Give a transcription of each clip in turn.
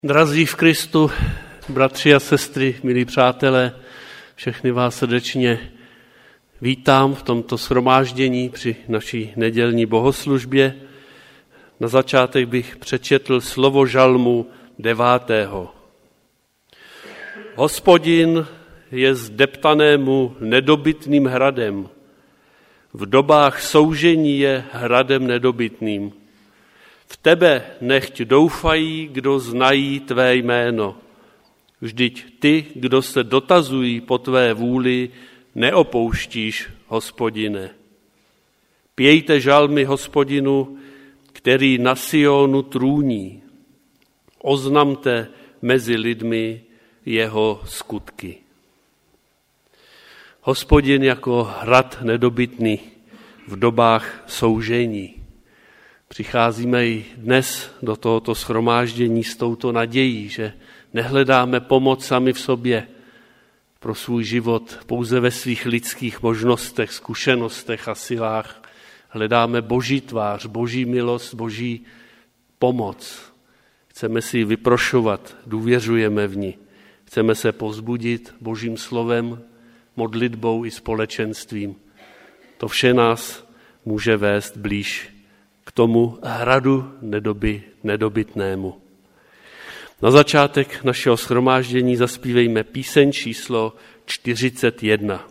Drazí v Kristu, bratři a sestry, milí přátelé, všechny vás srdečně vítám v tomto shromáždění při naší nedělní bohoslužbě. Na začátek bych přečetl slovo žalmu 9. Hospodin je zdeptanému nedobytným hradem. V dobách soužení je hradem nedobytným. V tebe nechť doufají, kdo znají tvé jméno. Vždyť ty, kdo se dotazují po tvé vůli, neopouštíš, Hospodine. Pějte žalmy Hospodinu, který na Sionu trůní. Oznamte mezi lidmi jeho skutky. Hospodin jako hrad nedobytný v dobách soužení. Přicházíme i dnes do tohoto shromáždění s touto nadějí, že nehledáme pomoc sami v sobě pro svůj život pouze ve svých lidských možnostech, zkušenostech a silách. Hledáme Boží tvář, Boží milost, Boží pomoc. Chceme si ji vyprošovat, důvěřujeme v ní. Chceme se povzbudit Božím slovem, modlitbou i společenstvím. To vše nás může vést blíž k tomu hradu nedobytnému. Na začátek našeho shromáždění zaspívejme píseň číslo 41.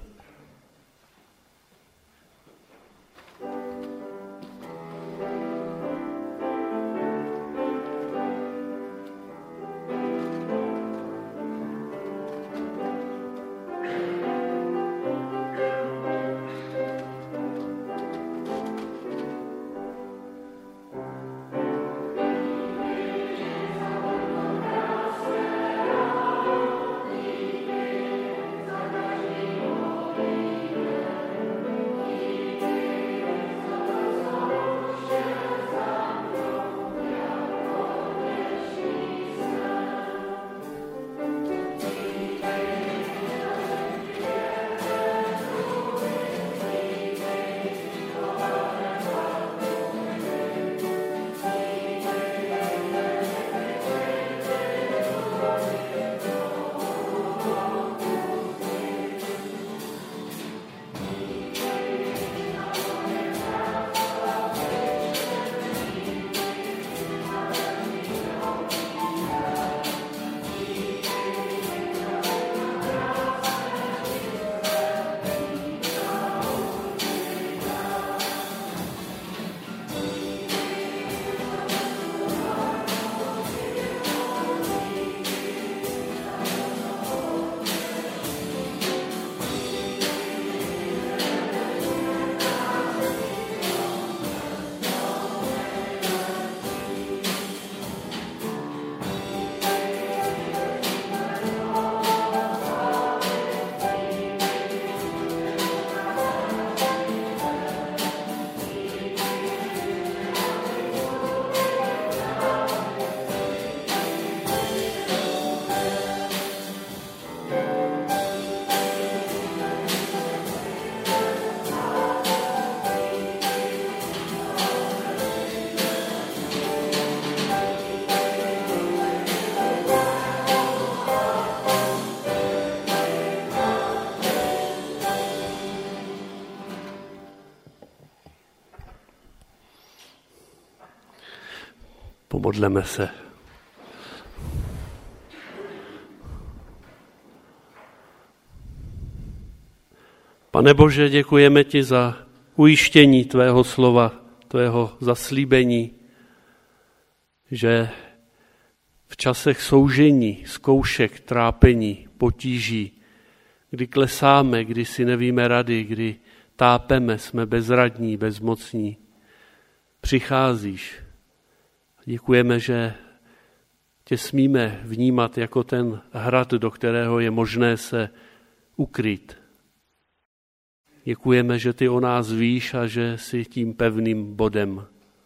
Pomodleme se. Pane Bože, děkujeme ti za ujištění tvého slova, tvého zaslíbení, že v časech soužení, zkoušek, trápení, potíží, kdy klesáme, kdy si nevíme rady, kdy tápeme, jsme bezradní, bezmocní, přicházíš. Děkujeme, že tě smíme vnímat jako ten hrad, do kterého je možné se ukryt. Děkujeme, že ty o nás víš a že jsi tím pevným bodem.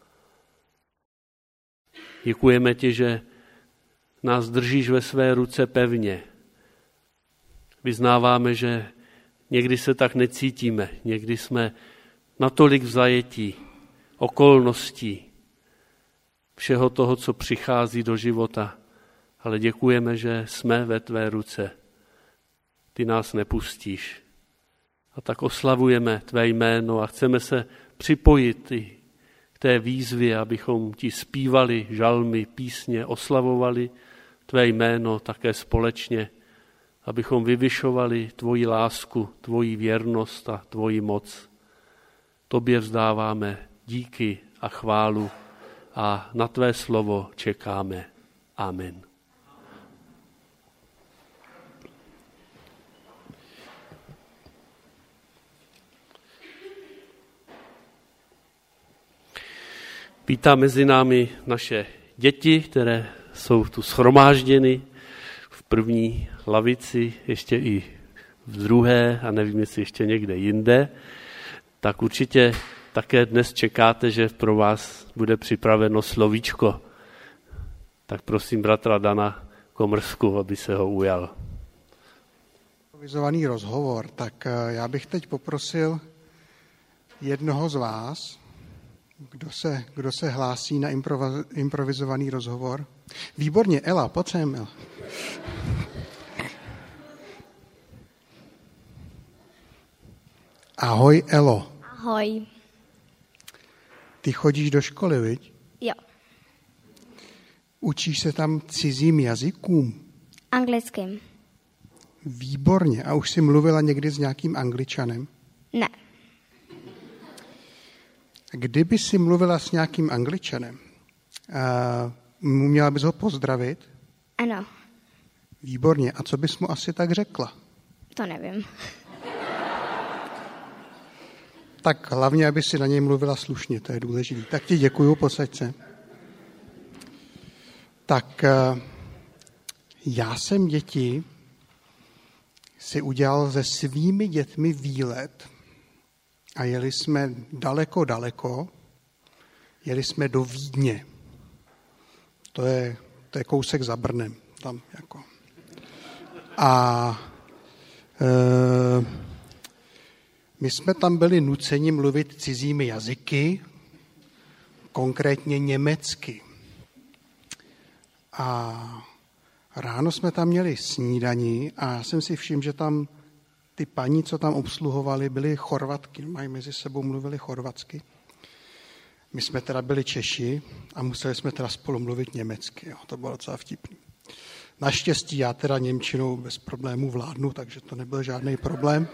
Děkujeme ti, že nás držíš ve své ruce pevně. Vyznáváme, že někdy se tak necítíme, někdy jsme natolik v zajetí okolností, všeho toho, co přichází do života. ale děkujeme, že jsme ve tvé ruce. Ty nás nepustíš. A tak oslavujeme tvé jméno a chceme se připojit i k té výzvě, abychom ti zpívali žalmy, písně, oslavovali tvé jméno také společně, abychom vyvyšovali tvoji lásku, tvoji věrnost a tvoji moc. Tobě vzdáváme díky a chválu a na tvé slovo čekáme. Amen. Vítám mezi námi naše děti, které jsou tu shromážděny v první lavici, ještě i v druhé a nevím, jestli ještě někde jinde. Tak určitě také dnes čekáte, že pro vás bude připraveno slovíčko. Tak prosím bratra Dana Komrsku, aby se ho ujal. Improvizovaný rozhovor, tak já bych teď poprosil jednoho z vás, kdo se hlásí na improvizovaný rozhovor. Výborně, Ela, pojď sem, Ela. Ahoj, Elo. Ahoj. Ty chodíš do školy, viď? Jo. Učíš se tam cizím jazykům? Anglickým. Výborně. A už jsi mluvila někdy s nějakým Angličanem? Ne. Kdyby jsi mluvila s nějakým Angličanem, měla bys ho pozdravit? Ano. Výborně. A co bys mu asi tak řekla? To nevím. Tak hlavně, aby si na něj mluvila slušně, to je důležité. Tak ti děkuju, posaď se. Tak já jsem děti si udělal se svými dětmi výlet a jeli jsme daleko, jeli jsme do Vídně. To je kousek za Brnem. Tam jako. A my jsme tam byli nuceni mluvit cizími jazyky, konkrétně německy. A ráno jsme tam měli snídani a já jsem si všiml, že tam ty paní, co tam obsluhovali, byly Chorvatky, mají mezi sebou mluvili chorvatsky. My jsme teda byli Češi a museli jsme teda spolu mluvit německy. Jo. To bylo docela vtipný. Naštěstí já teda němčinou bez problémů vládnu, takže to nebyl žádný problém.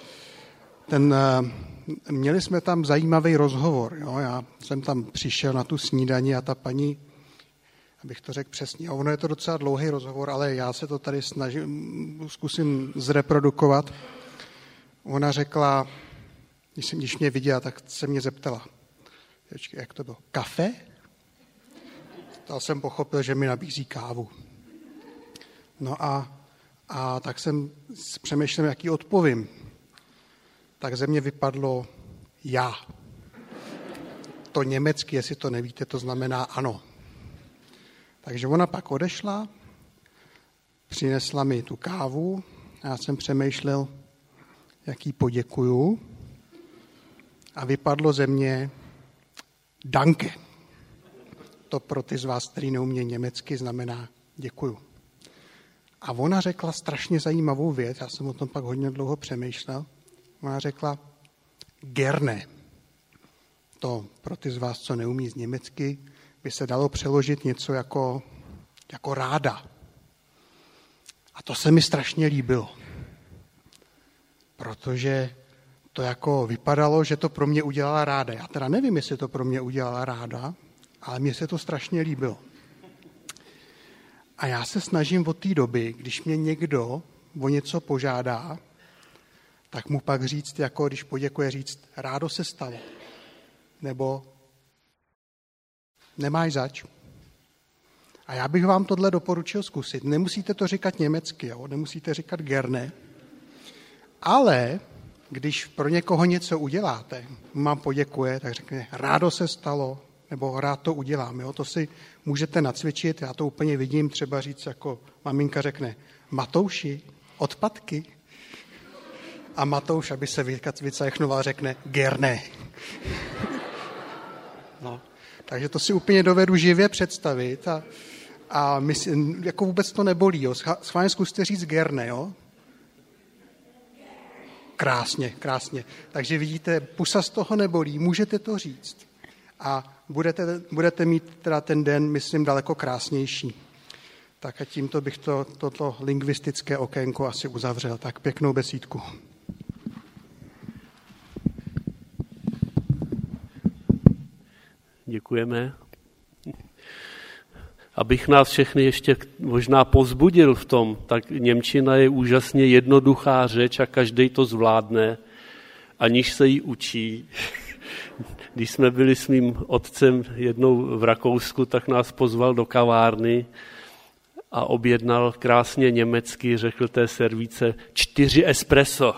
Měli jsme tam zajímavý rozhovor. Jo. Já jsem tam přišel na tu snídani a ta paní, abych to řekl přesně, a ono je to docela dlouhý rozhovor, ale já se to tady zkusím zreprodukovat. Ona řekla, když mě viděla, tak se mě zeptala, jak to bylo, kafe? Tak jsem pochopil, že mi nabízí kávu. No a tak jsem přemýšlel, jaký odpovím. Tak ze mě vypadlo já. To německy, jestli to nevíte, to znamená ano. Takže ona pak odešla, přinesla mi tu kávu a já jsem přemýšlel, jak jí poděkuju. A vypadlo ze mě danke. To pro ty z vás, který neumí německy, znamená děkuju. A ona řekla strašně zajímavou věc, já jsem o tom pak hodně dlouho přemýšlel. Ona řekla gerne. To pro ty z vás, co neumí z německy, by se dalo přeložit něco jako ráda. A to se mi strašně líbilo. Protože to jako vypadalo, že to pro mě udělala ráda. Já teda nevím, jestli to pro mě udělala ráda, ale mně se to strašně líbilo. A já se snažím od té doby, když mě někdo o něco požádá, tak mu pak říct, jako když poděkuje, říct, rádo se stalo. Nebo nemáš zač. A já bych vám tohle doporučil zkusit. Nemusíte to říkat německy, jo? Nemusíte říkat gerne, ale když pro někoho něco uděláte, vám poděkuje, tak řekne, rádo se stalo, nebo rád to udělám. Jo? To si můžete nacvičit, já to úplně vidím, třeba říct, jako maminka řekne, Matouši, odpadky. A Matouš, aby se vycajchnoval, řekne, gerne. No. Takže to si úplně dovedu živě představit A jako vůbec to nebolí. Jo. Schválně zkuste říct gerne, jo? Krásně, krásně. Takže vidíte, pusa z toho nebolí, můžete to říct. A budete mít teda ten den, myslím, daleko krásnější. Tak a tímto bych toto lingvistické okénko asi uzavřel. Tak pěknou besídku. Děkujeme. Abych nás všechny ještě možná povzbudil v tom, tak němčina je úžasně jednoduchá řeč a každej to zvládne, aniž se jí učí. Když jsme byli s mým otcem jednou v Rakousku, tak nás pozval do kavárny a objednal krásně německy, řekl té servíce 4 espresso.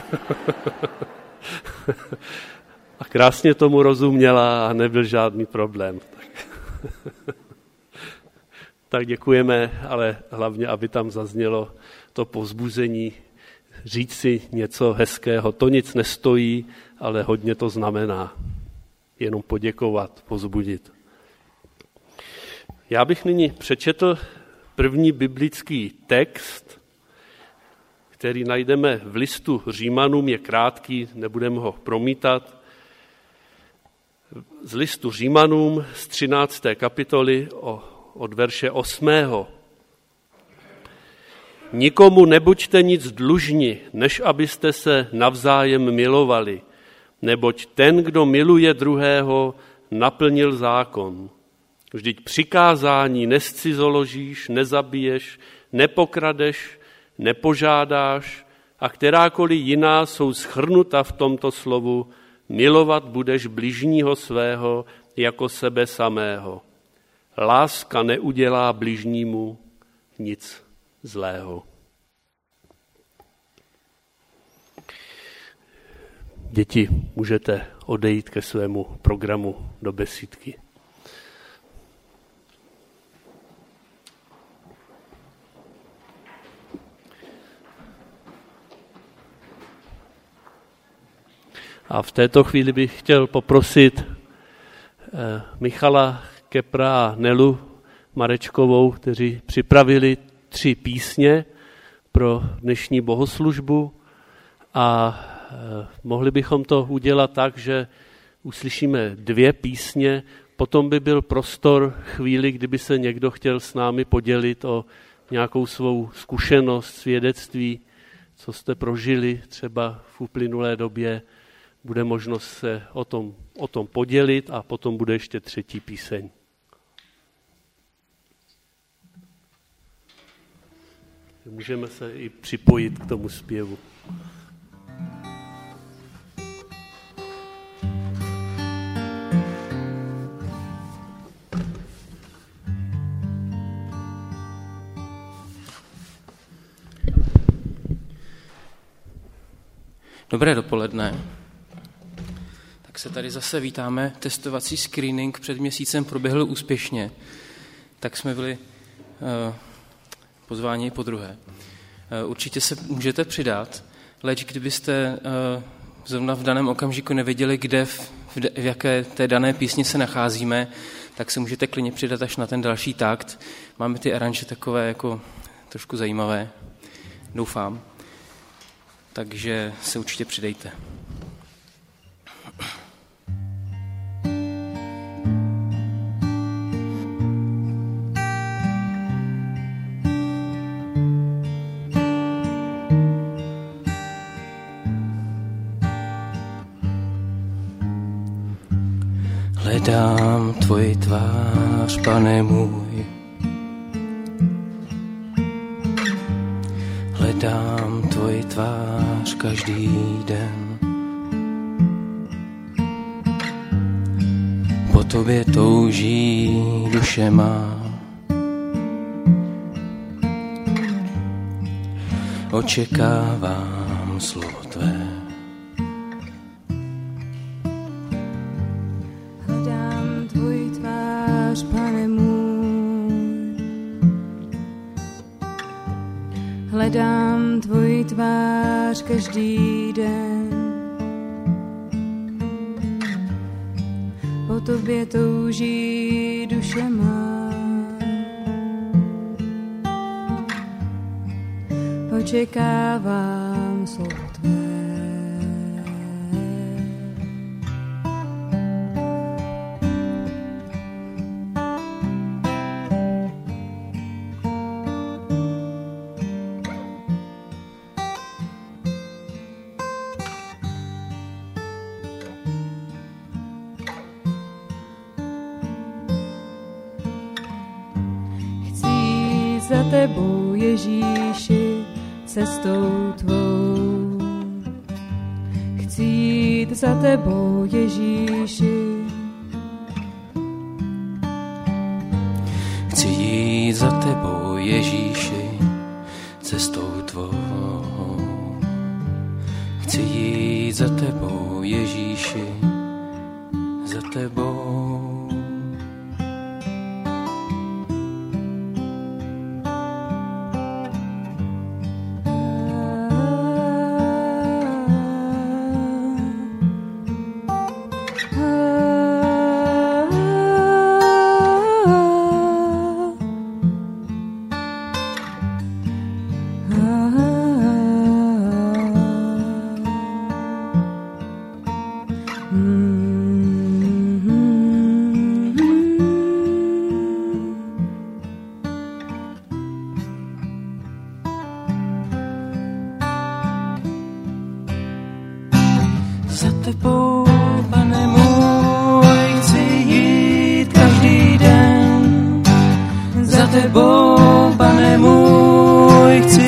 A krásně tomu rozuměla a nebyl žádný problém. Tak děkujeme, ale hlavně, aby tam zaznělo to povzbuzení, říct si něco hezkého. To nic nestojí, ale hodně to znamená. Jenom poděkovat, povzbudit. Já bych nyní přečetl první biblický text, který najdeme v listu Římanům, je krátký, nebudeme ho promítat. Z listu Římanům z 13. kapitoly od verše 8. Nikomu nebuďte nic dlužni, než abyste se navzájem milovali, neboť ten, kdo miluje druhého, naplnil zákon. Vždyť přikázání nescizoložíš, nezabiješ, nepokradeš, nepožádáš a kterákoliv jiná jsou shrnuta v tomto slovu, milovat budeš bližního svého jako sebe samého. Láska neudělá bližnímu nic zlého. Děti, můžete odejít ke svému programu do besídky. A v této chvíli bych chtěl poprosit Michala Kepra a Nelu Marečkovou, kteří připravili 3 písně pro dnešní bohoslužbu a mohli bychom to udělat tak, že uslyšíme 2 písně, potom by byl prostor chvíli, kdyby se někdo chtěl s námi podělit o nějakou svou zkušenost, svědectví, co jste prožili třeba v uplynulé době, bude možnost se o tom podělit a potom bude ještě 3. píseň. Můžeme se i připojit k tomu zpěvu. Dobré dopoledne. Tak se tady zase vítáme. Testovací screening před měsícem proběhl úspěšně. Tak jsme byli pozváni podruhé. Určitě se můžete přidat, leč kdybyste zrovna v daném okamžiku nevěděli, kde v jaké té dané písni se nacházíme, tak se můžete klidně přidat až na ten další takt. Máme ty aranže takové jako trošku zajímavé, doufám. Takže se určitě přidejte. Hledám tvoji tvář, Pane můj. Hledám tvoji tvář každý den. Po tobě touží duše má. Očekávám slovo tvé. Hledám tvoji tvář, Pane můj. Hledám tvoji tvář každý den. Po tobě touží duše má. očekávám slovo tvé. Za tebou, Ježíši, cestou tvou. Chci jít za tebou, Ježíši. Chci jít za tebou, Ježíši, cestou tvou. Chci jít za tebou, Ježíši, za tebou. Za tebou, Pane můj, chci jít každý den. Za tebou, Pane můj, chci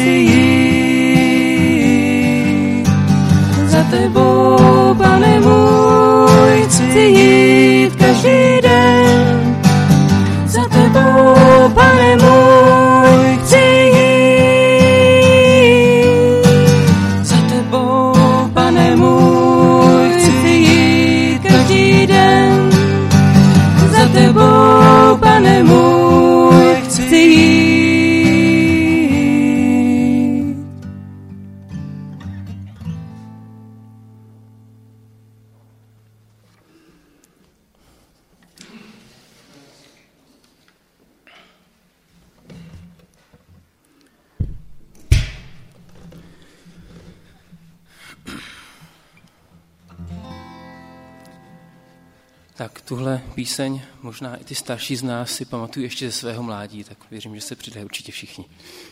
jít. Za tebou, Pane můj, chci jít každý den. Za tebou, Pane můj, chci jít. Za tebou, Pane můj, chci jít každý den. Za tebou, Pane můj, chci jít. Tak tuhle píseň, možná i ty starší z nás si pamatují ještě ze svého mládí, tak věřím, že se přidají určitě všichni.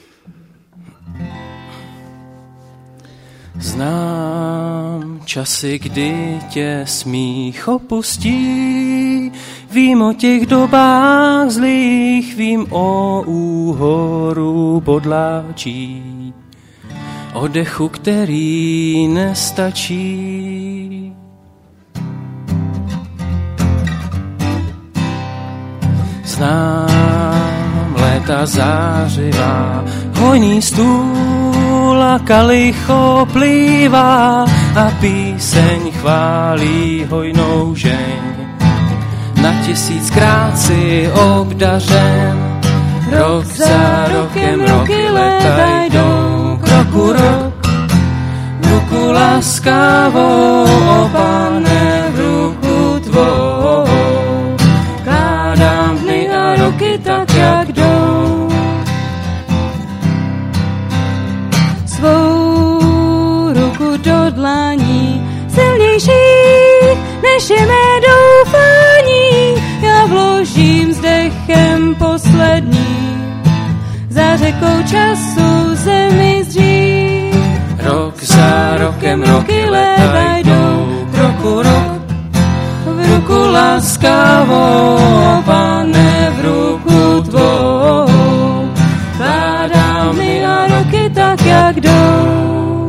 Znám časy, kdy tě smích opustí, vím o těch dobách zlých, vím o úhoru podláčí, o dechu, který nestačí. Znám léta zářivá, hojný stůl a kalicho plývá a píseň chválí hojnou žeň. Na 1000krát si obdařen, rok za rokem roky leta jdou, roku rok, ruku laskavou, o Pane, v ruku tvou. Kládám dny a roky tak, jak jdou. Svou ruku do dlaní, silnějších než je mé doufání, já vložím s dechem poslední, za řekou času zemi zdří. Rok za rokem roky leta jdou, roku rok, v ruku laskavou, Pane, v ruku tvou. Kládám dny a roky tak, jak jdou.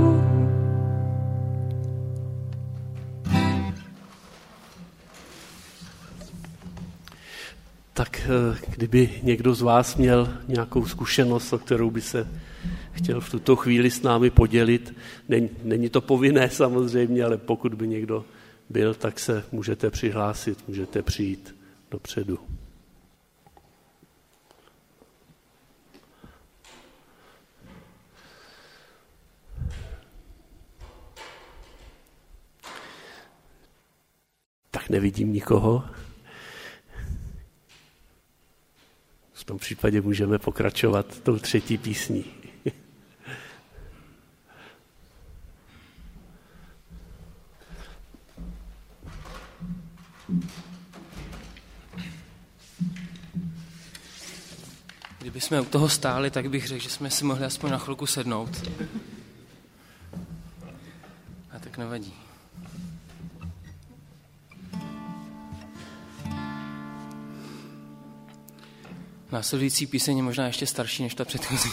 Tak kdyby někdo z vás měl nějakou zkušenost, o kterou by se chtěl v tuto chvíli s námi podělit, není to povinné samozřejmě, ale pokud by někdo byl, tak se můžete přihlásit, můžete přijít dopředu. Tak nevidím nikoho. V tom případě můžeme pokračovat tou třetí písní. Kdyby jsme u toho stáli, tak bych řekl, že jsme si mohli aspoň na chvilku sednout. A tak nevadí. Následující píseň je možná ještě starší než ta předchozí.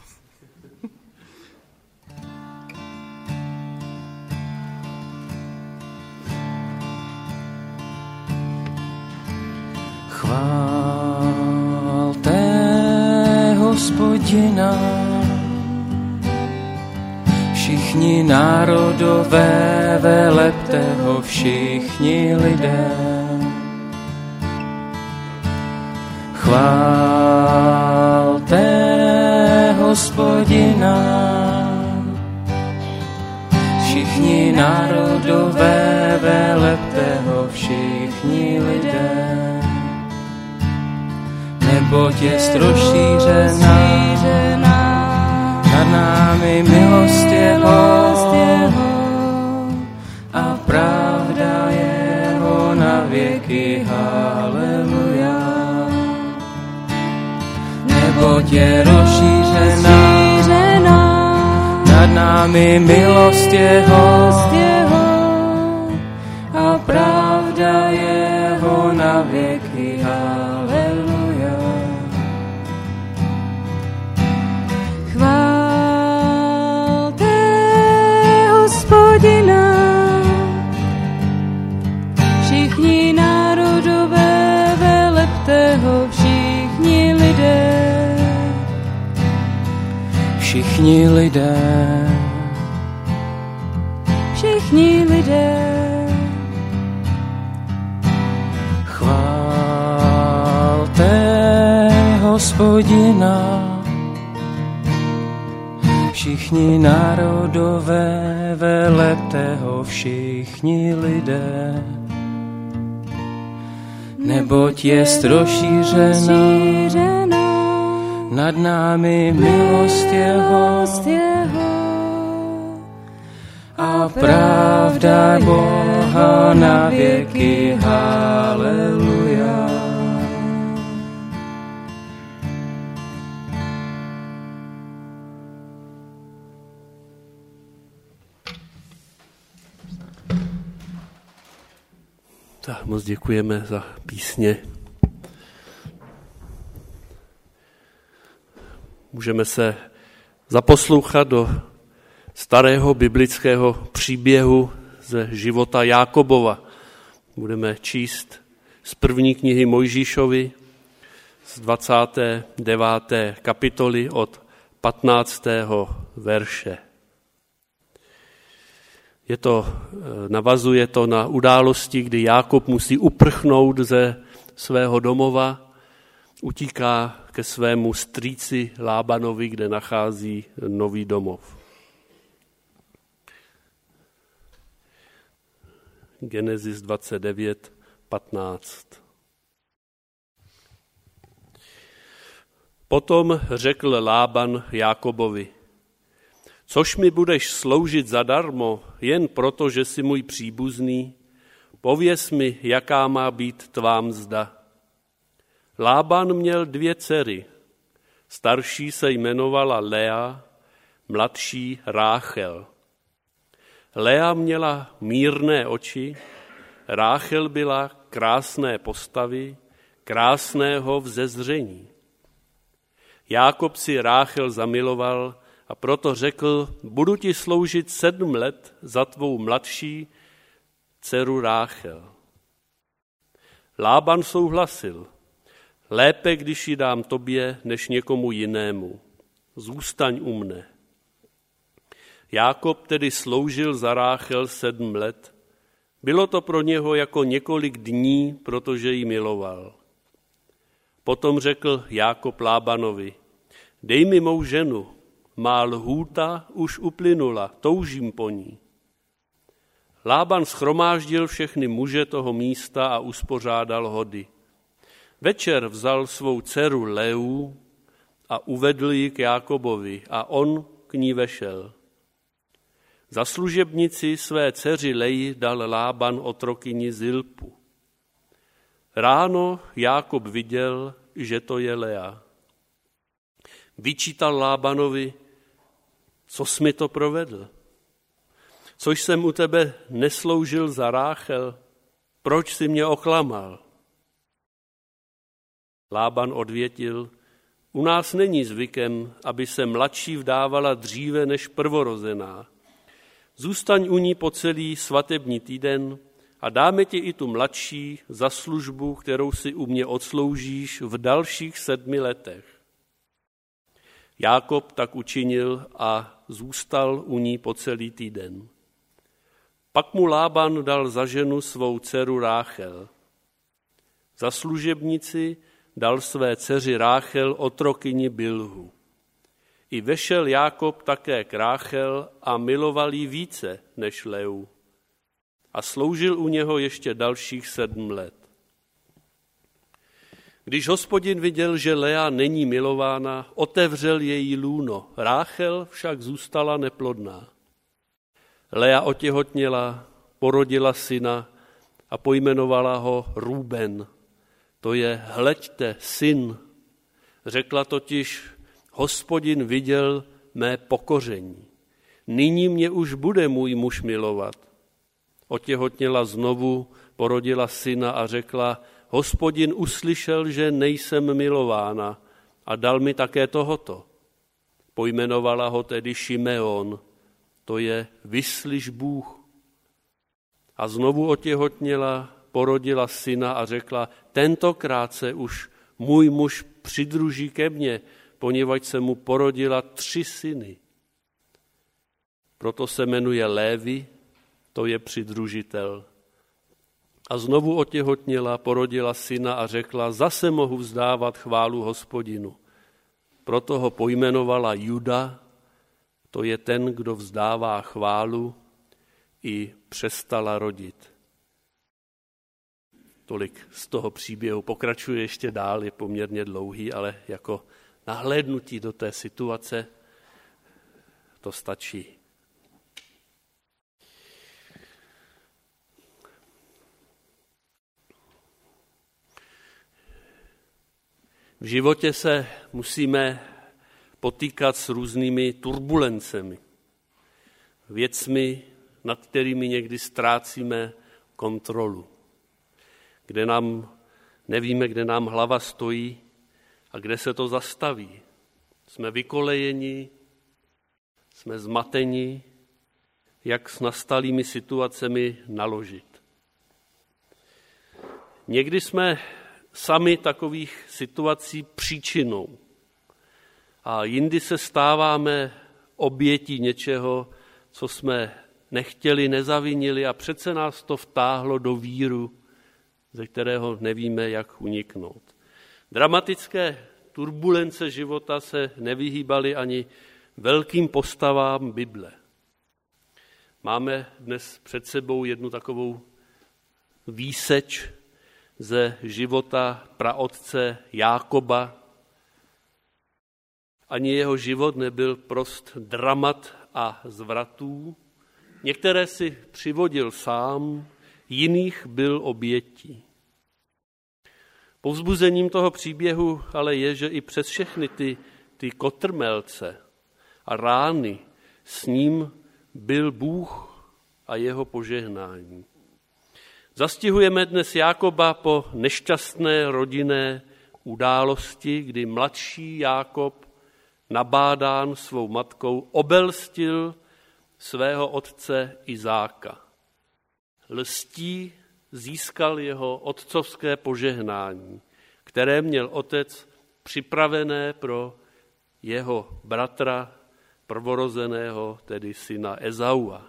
Chválte Hospodina, všichni národové, velepte ho všichni lidé. Chválte Hospodina, všichni národové, velepte ho všichni lidé. Neboť jest rozšířená nad námi milost jeho a pravda jeho na věky. Haleluja. Neboť je rozšířená nad námi milost jeho a pravda jeho na věky. Haleluja. Chválte Hospodina, všichni národové, velepte ho všichni lidé. Všichni lidé, všichni lidé. chválte Hospodina, všichni národové, velepte ho všichni lidé. Neboť jest rozšířená nad námi milost jeho a pravda Boha na věky. Haleluja. Tak moc děkujeme za písně. Můžeme se zaposlouchat do starého biblického příběhu ze života Jákobova. Budeme číst z první knihy Mojžíšovi z 29. kapitoly od 15. verše. Navazuje to na události, kdy Jákob musí uprchnout ze svého domova, utíká ke svému strýci Lábanovi, kde nachází nový domov. Genesis 29:15. Potom řekl Lában Jákobovi: Což mi budeš sloužit zadarmo, jen proto, že jsi můj příbuzný? Pověz mi, jaká má být tvá mzda. Lában měl 2 dcery. Starší se jmenovala Lea, mladší Ráchel. Lea měla mírné oči, Ráchel byla krásné postavy, krásného vzezření. Jákob si Ráchel zamiloval a proto řekl: budu ti sloužit 7 let za tvou mladší dceru Ráchel. Lában souhlasil: lépe, když ji dám tobě, než někomu jinému. Zůstaň u mne. Jákob tedy sloužil za Ráchel 7 let. Bylo to pro něho jako několik dní, protože ji miloval. Potom řekl Jákob Lábanovi: dej mi mou ženu, má lhůta už uplynula, toužím po ní. Lában shromáždil všechny muže toho místa a uspořádal hody. Večer vzal svou dceru Leu a uvedl ji k Jákobovi a on k ní vešel. Za služebnici své dceři Leji dal Lában otrokyni Zilpu. Ráno Jákob viděl, že to je Lea. Vyčítal Lábanovi, co jsi mi to provedl? Což jsem u tebe nesloužil za Ráchel? Proč jsi mě oklamal? Lában odvětil, u nás není zvykem, aby se mladší vdávala dříve než prvorozená. Zůstaň u ní po celý svatební týden a dáme ti i tu mladší za službu, kterou si u mě odsloužíš v dalších 7 letech. Jákob tak učinil a zůstal u ní po celý týden. Pak mu Lában dal za ženu svou dceru Ráchel. Za služebnici dal své dceři Ráchel otrokyni Bilhu. I vešel Jákob také k Ráchel a miloval jí více než Leu. A sloužil u něho ještě dalších 7 let. Když Hospodin viděl, že Lea není milována, otevřel její lůno. Ráchel však zůstala neplodná. Lea otěhotněla, porodila syna a pojmenovala ho Rúben. To je, hleďte, syn. Řekla totiž, Hospodin viděl mé pokoření. Nyní mě už bude můj muž milovat. Otěhotněla znovu, porodila syna a řekla, Hospodin uslyšel, že nejsem milována a dal mi také tohoto. Pojmenovala ho tedy Šimeon, to je vyslyš Bůh. A znovu otěhotněla, porodila syna a řekla, tentokrát se už můj muž přidruží ke mně, poněvadž se mu porodila 3 syny. Proto se jmenuje Lévi, to je přidružitel. A znovu otěhotněla, porodila syna a řekla, zase mohu vzdávat chválu Hospodinu. Proto ho pojmenovala Juda, to je ten, kdo vzdává chválu, i přestala rodit. Tolik z toho příběhu. Pokračuje ještě dál, je poměrně dlouhý, ale jako nahlédnutí do té situace to stačí. V životě se musíme potýkat s různými turbulencemi, věcmi, nad kterými někdy ztrácíme kontrolu, kde nevíme, kde nám hlava stojí a kde se to zastaví. Jsme vykolejeni, jsme zmateni, jak s nastalými situacemi naložit. Někdy jsme sami takových situací příčinou a jindy se stáváme obětí něčeho, co jsme nechtěli, nezavinili a přece nás to vtáhlo do víru, ze kterého nevíme, jak uniknout. Dramatické turbulence života se nevyhýbaly ani velkým postavám Bible. Máme dnes před sebou jednu takovou výseč ze života praotce Jákoba. Ani jeho život nebyl prost dramat a zvratů. Některé si přivodil sám, jiných byl obětí. Povzbuzením toho příběhu ale je, že i přes všechny ty kotrmelce a rány s ním byl Bůh a jeho požehnání. Zastihujeme dnes Jákoba po nešťastné rodinné události, kdy mladší Jákob, nabádán svou matkou, obelstil svého otce Izáka. Lstí získal jeho otcovské požehnání, které měl otec připravené pro jeho bratra prvorozeného, tedy syna Ezaua.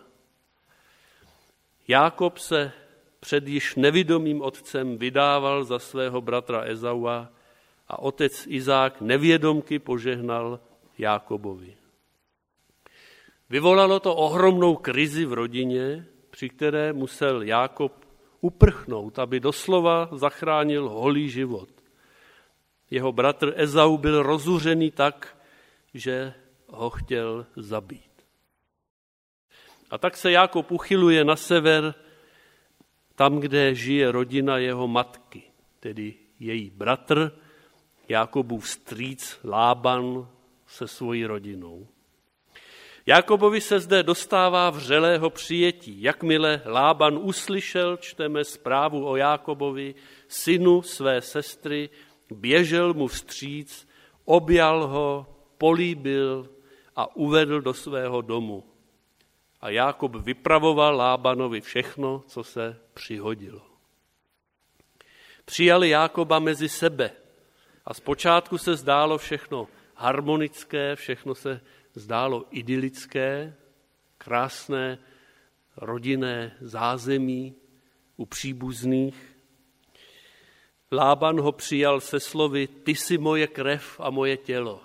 Jákob se před již nevidomým otcem vydával za svého bratra Ezaua a otec Izák nevědomky požehnal Jákobovi. Vyvolalo to ohromnou krizi v rodině, při které musel Jákob uprchnout, aby doslova zachránil holý život. Jeho bratr Ezau byl rozuřený tak, že ho chtěl zabít. A tak se Jákob uchyluje na sever, tam, kde žije rodina jeho matky. tedy její bratr, Jákobův strýc Lában se svojí rodinou. Jákobovi se zde dostává vřelého přijetí. Jakmile Lában uslyšel, čteme zprávu o Jákobovi, synu své sestry, běžel mu vstříc, objal ho, políbil a uvedl do svého domu. A Jákob vypravoval Lábanovi všechno, co se přihodilo. Přijali Jákoba mezi sebe a zpočátku se zdálo všechno harmonické, všechno se zdálo idylické, krásné rodinné zázemí u příbuzných. Lában ho přijal se slovy: ty jsi moje krev a moje tělo.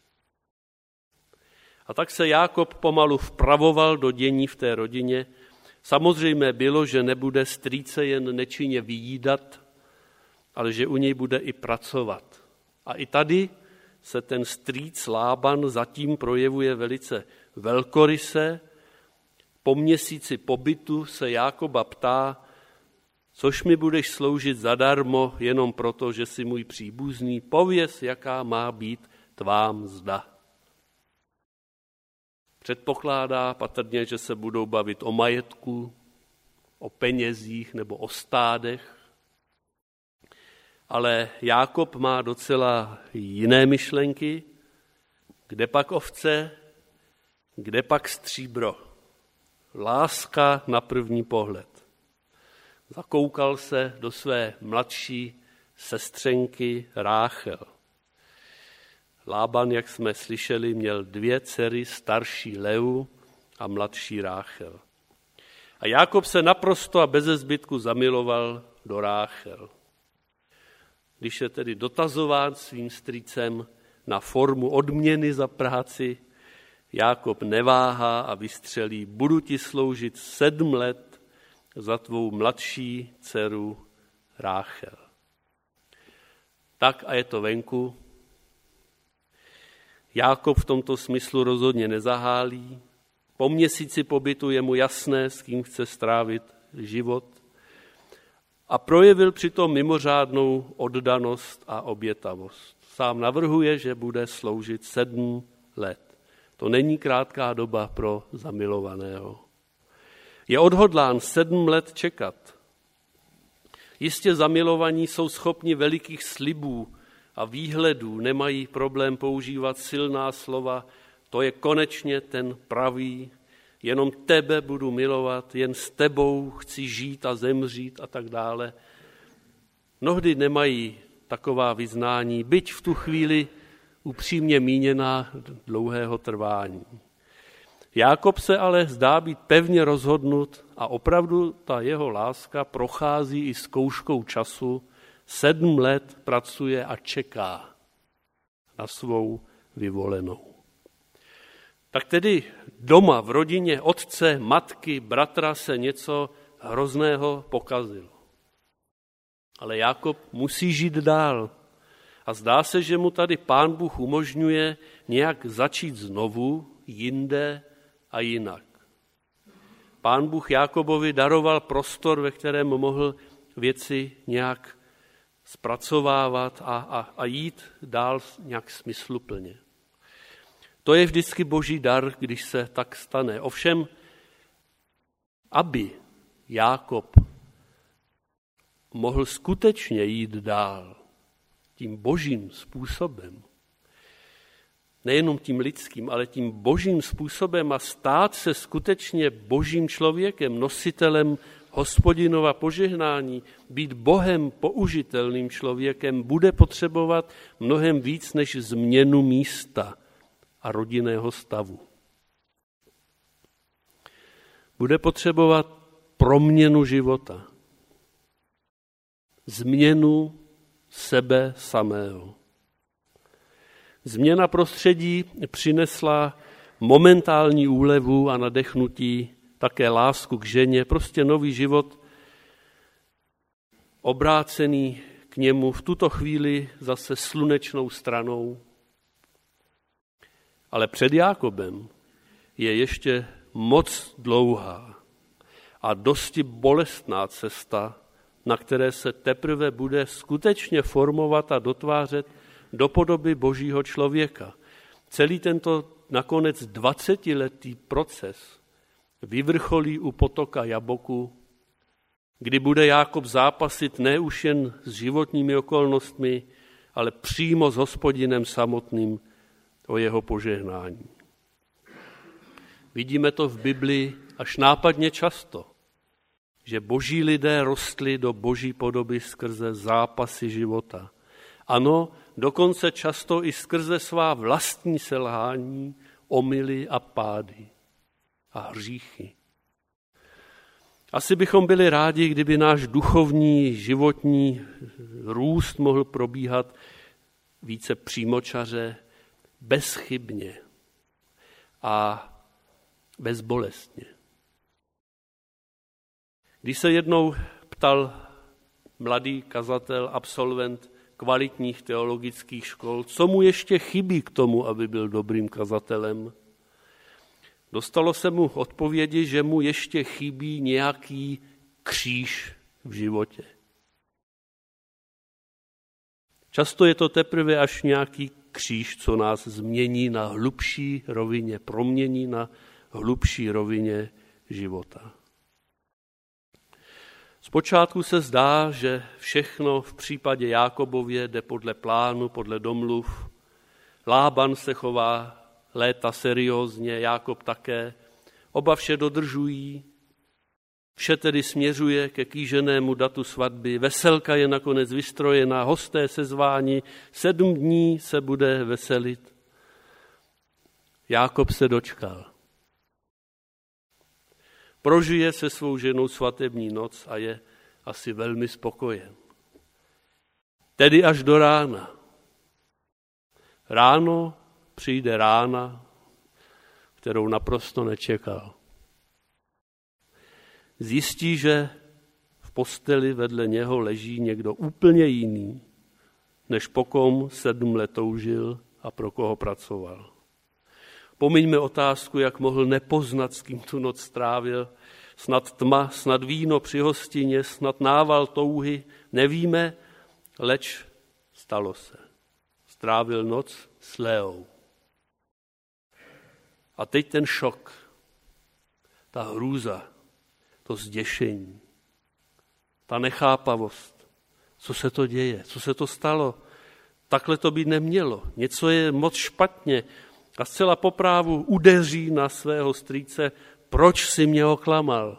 A tak se Jákob pomalu vpravoval do dění v té rodině. Samozřejmé bylo, že nebude strýce jen nečinně vyjídat, ale že u něj bude i pracovat. A i tady se ten strýc Lában zatím projevuje velice velkoryse. Po měsíci pobytu se Jákoba ptá: což mi budeš sloužit zadarmo jenom proto, že jsi můj příbuzný, pověz, jaká má být tvá mzda. Předpokládá patrně, že se budou bavit o majetku, o penězích nebo o stádech, ale Jákob má docela jiné myšlenky. Kde pak ovce, kde pak stříbro? Láska na první pohled. Zakoukal se do své mladší sestřenky Ráchel. Lában, jak jsme slyšeli, měl 2 dcery, starší Leu a mladší Ráchel. A Jákob se naprosto a beze zbytku zamiloval do Ráchel. Když je tedy dotazován svým strýcem na formu odměny za práci, Jákob neváhá a vystřelí: budu ti sloužit 7 let za tvou mladší dceru Ráchel. Tak a je to venku. Jákob v tomto smyslu rozhodně nezahálí. Po měsíci pobytu je mu jasné, s kým chce strávit život. A projevil přitom mimořádnou oddanost a obětavost. Sám navrhuje, že bude sloužit 7 let. To není krátká doba pro zamilovaného. Je odhodlán 7 let čekat. Jistě zamilovaní jsou schopni velikých slibů a výhledů, nemají problém používat silná slova: to je konečně ten pravý, jenom tebe budu milovat, jen s tebou chci žít a zemřít a tak dále. Mnohdy nemají taková vyznání, byť v tu chvíli upřímně míněná dlouhého trvání. Jákob se ale zdá být pevně rozhodnut a opravdu ta jeho láska prochází i zkouškou času. 7 let pracuje a čeká na svou vyvolenou. Tak tedy doma, v rodině otce, matky, bratra se něco hrozného pokazilo. Ale Jákob musí žít dál. A zdá se, že mu tady Pán Bůh umožňuje nějak začít znovu, jinde a jinak. Pán Bůh Jákobovi daroval prostor, ve kterém mohl věci nějak zpracovávat a jít dál nějak smysluplně. To je vždycky boží dar, když se tak stane. Ovšem, aby Jákob mohl skutečně jít dál tím božím způsobem, nejenom tím lidským, ale tím božím způsobem a stát se skutečně božím člověkem, nositelem Hospodinova požehnání, být Bohem použitelným člověkem, bude potřebovat mnohem víc než změnu místa a rodinného stavu. Bude potřebovat proměnu života, změnu sebe samého. Změna prostředí přinesla momentální úlevu a nadechnutí, také lásku k ženě, prostě nový život, obrácený k němu v tuto chvíli zase slunečnou stranou. Ale před Jákobem je ještě moc dlouhá a dosti bolestná cesta na které se teprve bude skutečně formovat a dotvářet do podoby Božího člověka. Celý tento nakonec 20letý proces vyvrcholí u potoka Jaboku, kdy bude Jákob zápasit ne už jen s životními okolnostmi, ale přímo s Hospodinem samotným o jeho požehnání. Vidíme to v Biblii až nápadně často, že boží lidé rostli do boží podoby skrze zápasy života. Ano, dokonce často i skrze svá vlastní selhání, omyly a pády a hříchy. Asi bychom byli rádi, kdyby náš duchovní, životní růst mohl probíhat více přímočaře, bezchybně a bezbolestně. Když se jednou ptal mladý kazatel, absolvent kvalitních teologických škol, co mu ještě chybí k tomu, aby byl dobrým kazatelem, dostalo se mu odpovědi, že mu ještě chybí nějaký kříž v životě. Často je to teprve až nějaký kříž, co nás změní na hlubší rovině, promění na hlubší rovině života. Zpočátku se zdá, že všechno v případě Jákobově jde podle plánu, podle domluv. Lában se chová léta seriózně, Jákob také. Oba vše dodržují, vše tedy směřuje ke kýženému datu svatby. Veselka je nakonec vystrojená, hosté se zváni, 7 dní se bude veselit. Jákob se dočkal. Prožije se svou ženou svatební noc a je asi velmi spokojen. Tedy až do rána. Ráno přijde rána, kterou naprosto nečekal. Zjistí, že v posteli vedle něho leží někdo úplně jiný, než po kom 7 let toužil a pro koho pracoval. Pomiňme otázku, jak mohl nepoznat, s kým tu noc strávil. Snad tma, snad víno při hostině, snad nával touhy. Nevíme, leč stalo se. Strávil noc s Leou. A teď ten šok, ta hrůza, to zděšení, ta nechápavost. Co se to děje? Co se to stalo? Takhle to být nemělo. Něco je moc špatně. A zcela po právu udeří na svého strýce, proč si mě oklamal.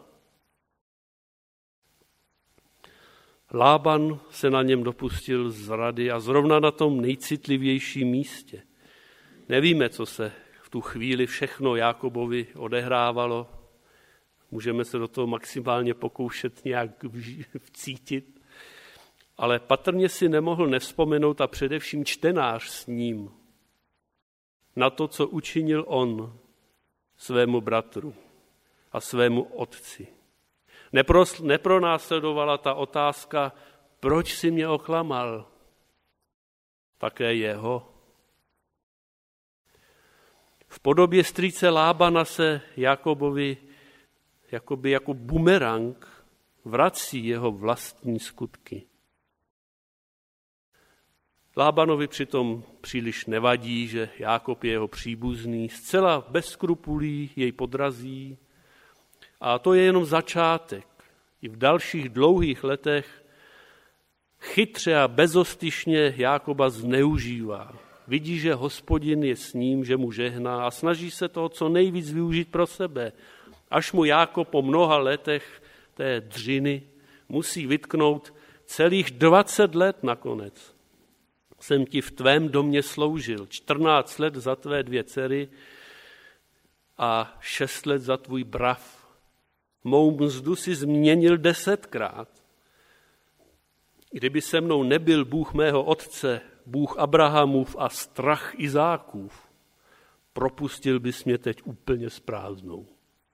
Lában se na něm dopustil zrady a zrovna na tom nejcitlivějším místě. Nevíme, co se v tu chvíli všechno Jákobovi odehrávalo. Můžeme se do toho maximálně pokoušet nějak vcítit, ale patrně si nemohl nevzpomenout a především čtenář s ním na to, co učinil on svému bratru a svému otci. Nepronásledovala ta otázka, proč si mě oklamal, také jeho. V podobě strýce Lábana se Jákobovi jakoby jako bumerang vrací jeho vlastní skutky. Lábanovi přitom příliš nevadí, že Jákob je jeho příbuzný, zcela bez skrupulí jej podrazí. A to je jenom začátek. I v dalších dlouhých letech chytře a bezostyšně Jákoba zneužívá. Vidí, že Hospodin je s ním, že mu žehná a snaží se toho co nejvíc využít pro sebe. Až mu Jákob po mnoha letech té dřiny musí vytknout celých 20 let nakonec. Jsem ti v tvém domě sloužil, 14 let za tvé 2 dcery a 6 let za tvůj brav. Mou mzdu si změnil 10krát. Kdyby se mnou nebyl Bůh mého otce, Bůh Abrahamův a strach Izákův, propustil bys mě teď úplně s prázdnou.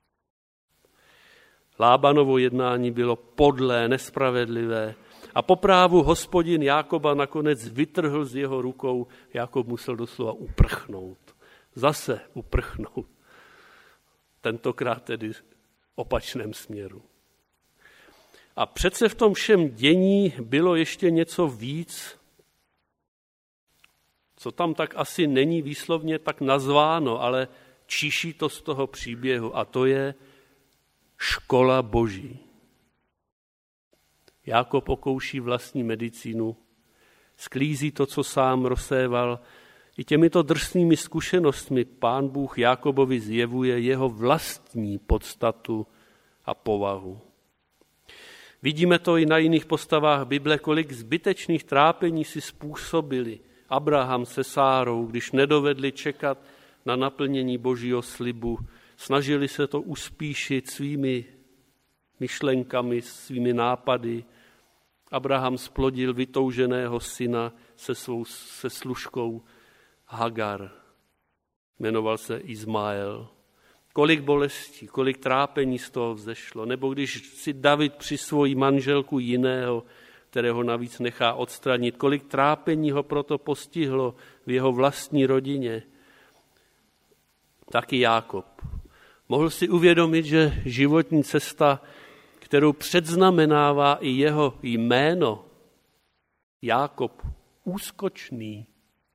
Lábanovo jednání bylo podlé, nespravedlivé a po právu Hospodin Jákoba nakonec vytrhl z jeho rukou. Jákob musel doslova uprchnout. Zase uprchnout. Tentokrát tedy v opačném směru. A přece v tom všem dění bylo ještě něco víc, co tam tak asi není výslovně tak nazváno, ale čiší to z toho příběhu, a to je škola Boží. Jákob okouší vlastní medicínu, sklízí to, co sám rozséval. I těmito drsnými zkušenostmi Pán Bůh Jákobovi zjevuje jeho vlastní podstatu a povahu. Vidíme to i na jiných postavách Bible, kolik zbytečných trápení si způsobili Abraham se Sárou, když nedovedli čekat na naplnění Božího slibu. Snažili se to uspíšit svými myšlenkami, svými nápady. Abraham splodil vytouženého syna se služkou Hagar. Jmenoval se Izmael. Kolik bolestí, kolik trápení z toho vzešlo. Nebo když si David přisvojí manželku jiného, kterého navíc nechá odstranit, kolik trápení ho proto postihlo v jeho vlastní rodině. Taky Jákob. Mohl si uvědomit, že životní cesta, kterou předznamenává i jeho jméno, Jákob, úskočný,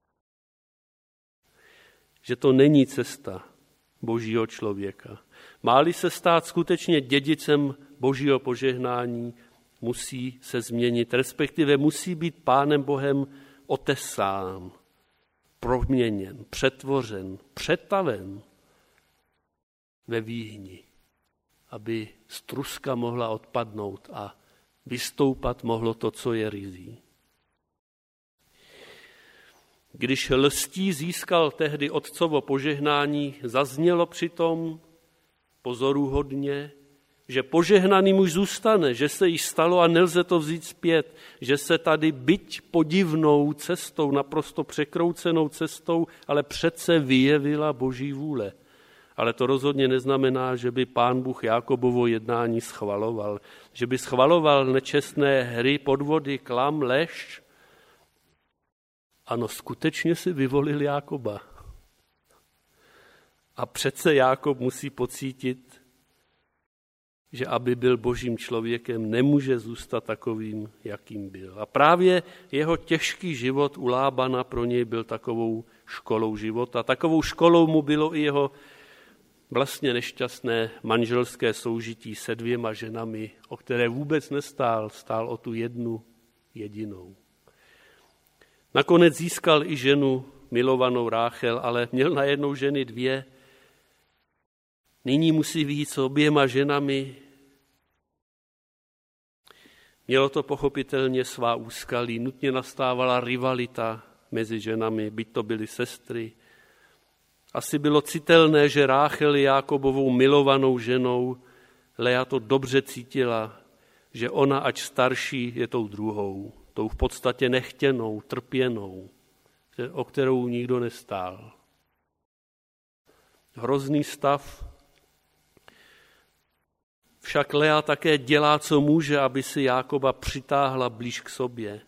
že to není cesta Božího člověka. Má-li se stát skutečně dědicem Božího požehnání, musí se změnit, respektive musí být Pánem Bohem otesán, proměněn, přetvořen, přetaven ve výhni, aby struska mohla odpadnout a vystoupat mohlo to, co je ryzí. Když lstí získal tehdy otcovo požehnání, zaznělo přitom pozoruhodně, že požehnaný muž zůstane, že se již stalo a nelze to vzít zpět, že se tady byť podivnou cestou, naprosto překroucenou cestou, ale přece vyjevila Boží vůle. Ale to rozhodně neznamená, že by Pán Bůh Jákobovo jednání schvaloval, že by schvaloval nečestné hry, podvody, klam, lež. Ano, skutečně si vyvolil Jákoba. A přece Jákob musí pocítit, že aby byl Božím člověkem, nemůže zůstat takovým, jakým byl. A právě jeho těžký život u Lábana pro něj byl takovou školou života. Takovou školou mu bylo i jeho vlastně nešťastné manželské soužití se 2 ženami, o které vůbec nestál, stál o tu jednu jedinou. Nakonec získal i ženu milovanou Ráchel, ale měl najednou ženy 2. Nyní musí vyjít s 2 ženami. Mělo to pochopitelně svá úskalí, nutně nastávala rivalita mezi ženami, byť to byly sestry. Asi bylo citelné, že Ráchel je Jákobovou milovanou ženou, Lea to dobře cítila, že ona, ač starší, je tou druhou, tou v podstatě nechtěnou, trpěnou, o kterou nikdo nestál. Hrozný stav. Však Lea také dělá, co může, aby si Jákoba přitáhla blíž k sobě.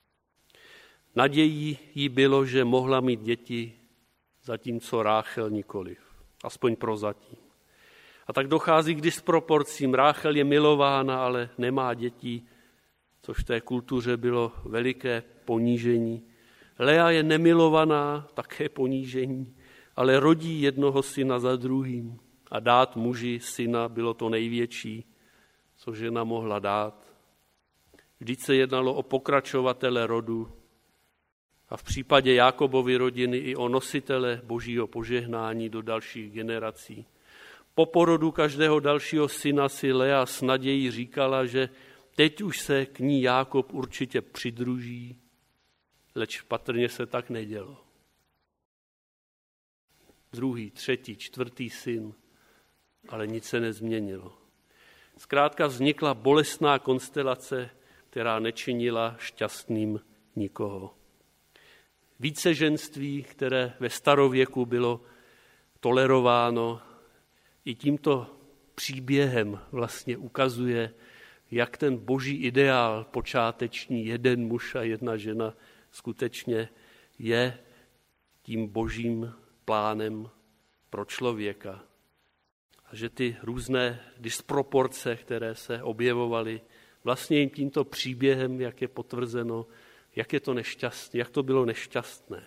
Nadějí jí bylo, že mohla mít děti, zatímco Ráchel nikoliv. Aspoň prozatím. A tak dochází k disproporcím. Ráchel je milována, ale nemá děti, což v té kultuře bylo veliké ponížení. Lea je nemilovaná, také ponížení, ale rodí jednoho syna za druhým. A dát muži syna bylo to největší, co žena mohla dát. Vždyť se jednalo o pokračovatele rodu a v případě Jákobovy rodiny i o nositele Božího požehnání do dalších generací. Po porodu každého dalšího syna si Lea s nadějí říkala, že teď už se k ní Jákob určitě přidruží, leč patrně se tak nedělo. 2., 3., 4. syn, ale nic se nezměnilo. Zkrátka vznikla bolestná konstelace, která nečinila šťastným nikoho. Víceženství, které ve starověku bylo tolerováno, i tímto příběhem vlastně ukazuje, jak ten boží ideál počáteční, 1 muž a 1 žena, skutečně je tím božím plánem pro člověka. A že ty různé disproporce, které se objevovaly Vlastně jim tímto příběhem, jak je potvrzeno, jak to bylo nešťastné.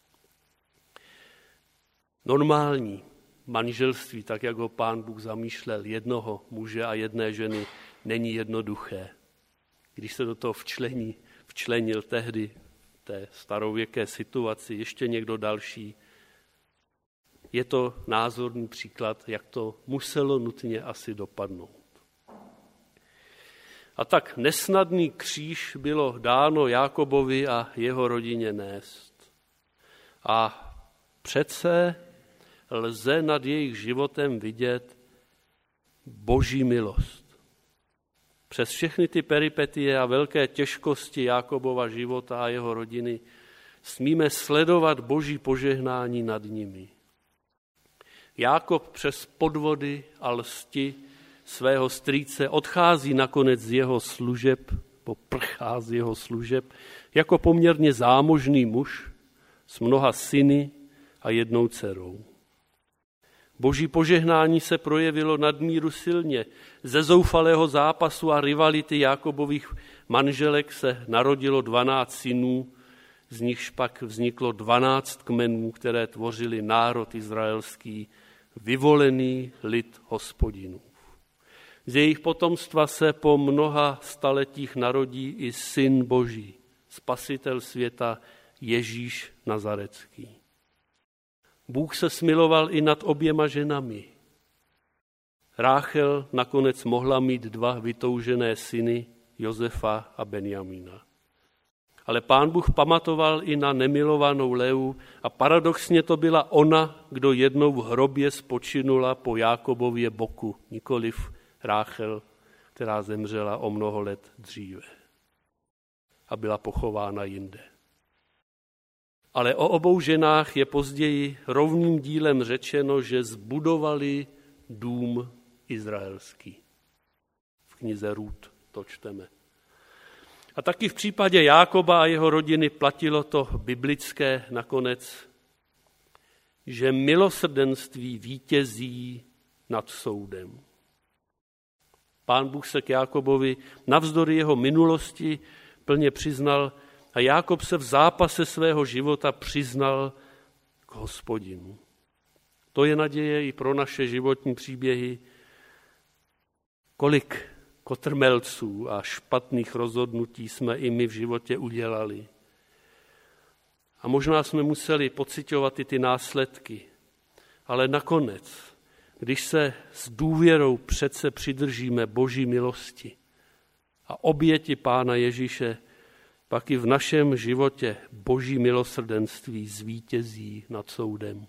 Normální manželství, tak jak ho Pán Bůh zamýšlel, jednoho muže a jedné ženy, není jednoduché. Když se do toho včlenil tehdy v té starověké situaci ještě někdo další, je to názorný příklad, jak to muselo nutně asi dopadnout. A tak nesnadný kříž bylo dáno Jákobovi a jeho rodině nést. A přece lze nad jejich životem vidět Boží milost. Přes všechny ty peripetie a velké těžkosti Jákobova života a jeho rodiny smíme sledovat Boží požehnání nad nimi. Jákob přes podvody a lsti svého strýce odchází nakonec z jeho služeb, prchá z jeho služeb, jako poměrně zámožný muž s mnoha syny a jednou dcerou. Boží požehnání se projevilo nadmíru silně. Ze zoufalého zápasu a rivality Jákobových manželek se narodilo 12 synů, z nichž pak vzniklo 12 kmenů, které tvořili národ izraelský, vyvolený lid Hospodinův. Z jejich potomstva se po mnoha staletích narodí i Syn Boží, Spasitel světa Ježíš Nazarecký. Bůh se smiloval i nad oběma ženami. Ráchel nakonec mohla mít 2 vytoužené syny, Josefa a Benjamína. Ale Pán Bůh pamatoval i na nemilovanou Leu a paradoxně to byla ona, kdo jednou v hrobě spočinula po Jákobově boku, nikoliv Ráchel, která zemřela o mnoho let dříve a byla pochována jinde. Ale o obou ženách je později rovným dílem řečeno, že zbudovali dům izraelský. V knize Rút to čteme. A taky v případě Jákoba a jeho rodiny platilo to biblické nakonec, že milosrdenství vítězí nad soudem. Pán Bůh se k Jákobovi navzdory jeho minulosti plně přiznal a Jákob se v zápase svého života přiznal k Hospodinu. To je naděje i pro naše životní příběhy. Kolik kotrmelců a špatných rozhodnutí jsme i my v životě udělali. A možná jsme museli pociťovat i ty následky. Ale nakonec, když se s důvěrou přece přidržíme Boží milosti a oběti Pána Ježíše, pak i v našem životě Boží milosrdenství zvítězí nad soudem.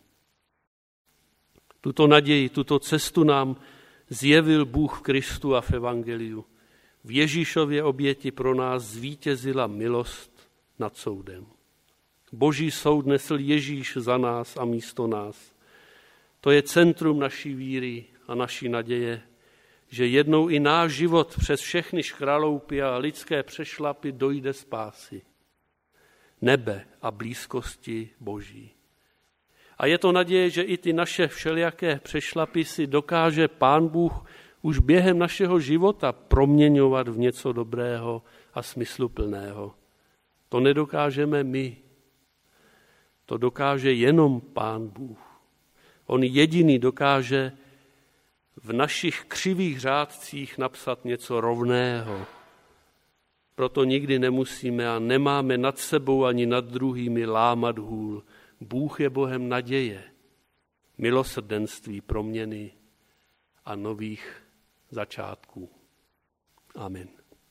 Tuto naději, tuto cestu nám zjevil Bůh v Kristu a v evangeliu. V Ježíšově oběti pro nás zvítězila milost nad soudem. Boží soud nesl Ježíš za nás a místo nás. To je centrum naší víry a naší naděje, že jednou i náš život přes všechny škraloupy a lidské přešlapy dojde spásy. Nebe a blízkosti Boží. A je to naděje, že i ty naše všelijaké přešlapy si dokáže Pán Bůh už během našeho života proměňovat v něco dobrého a smysluplného. To nedokážeme my. To dokáže jenom Pán Bůh. On jediný dokáže v našich křivých řádcích napsat něco rovného. Proto nikdy nemusíme a nemáme nad sebou ani nad druhými lámat hůl. Bůh je Bohem naděje, milosrdenství, proměny a nových začátků. Amen.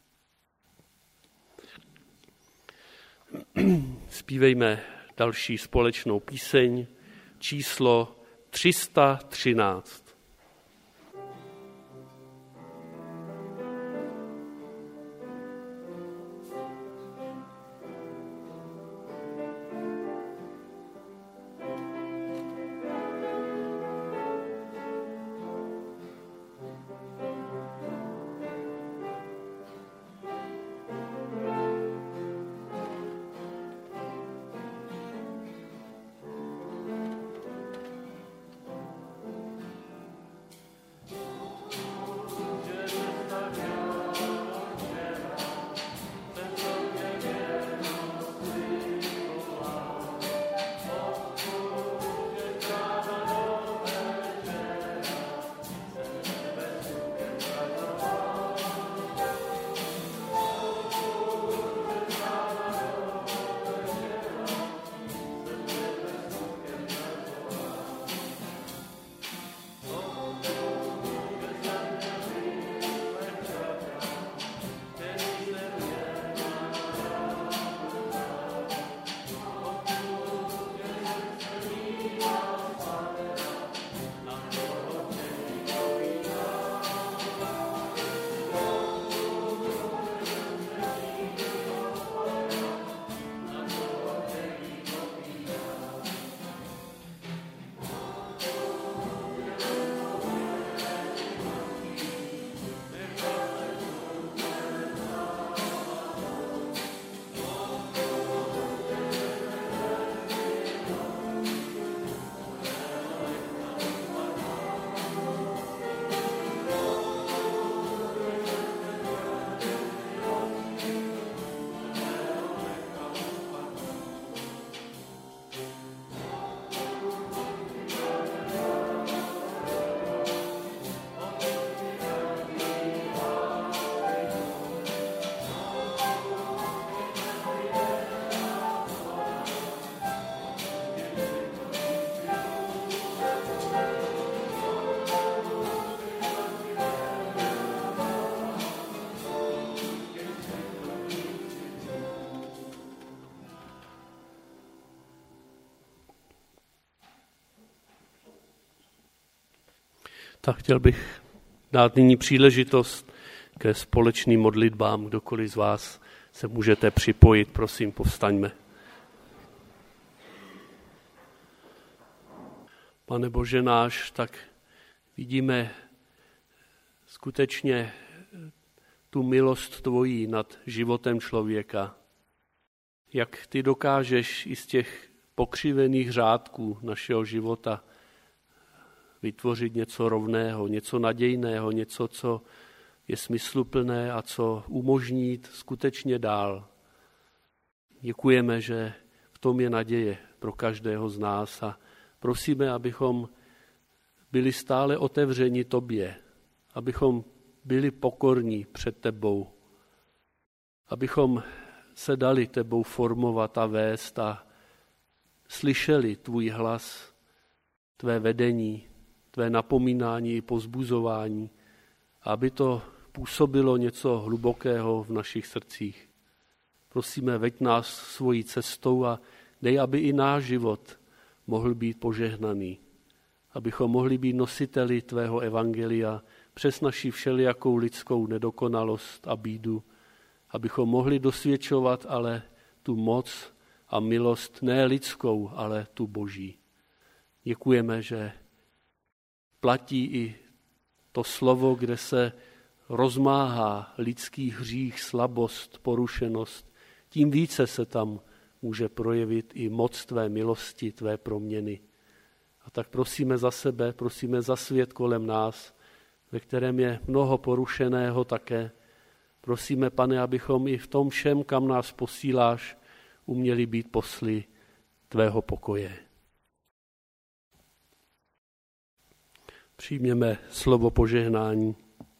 Zpívejme další společnou píseň, číslo 313. Tak chtěl bych dát nyní příležitost ke společným modlitbám. Kdokoliv z vás se můžete připojit, prosím, povstaňme. Pane Bože náš, tak vidíme skutečně tu milost tvojí nad životem člověka. Jak ty dokážeš i z těch pokřivených řádků našeho života vytvořit něco rovného, něco nadějného, něco, co je smysluplné a co umožní jít skutečně dál. Děkujeme, že v tom je naděje pro každého z nás a prosíme, abychom byli stále otevřeni tobě, abychom byli pokorní před tebou, abychom se dali tebou formovat a vést a slyšeli tvůj hlas, tvé vedení, tvé napomínání i pozbuzování, aby to působilo něco hlubokého v našich srdcích. Prosíme, veď nás svojí cestou a dej, aby i náš život mohl být požehnaný, abychom mohli být nositeli tvého evangelia přes naši všelijakou lidskou nedokonalost a bídu, abychom mohli dosvědčovat ale tu moc a milost ne lidskou, ale tu boží. Děkujeme, že platí i to slovo, kde se rozmáhá lidský hřích, slabost, porušenost. Tím více se tam může projevit i moc tvé milosti, tvé proměny. A tak prosíme za sebe, prosíme za svět kolem nás, ve kterém je mnoho porušeného také. Prosíme, Pane, abychom i v tom všem, kam nás posíláš, uměli být posly tvého pokoje. Přijměme slovo požehnání.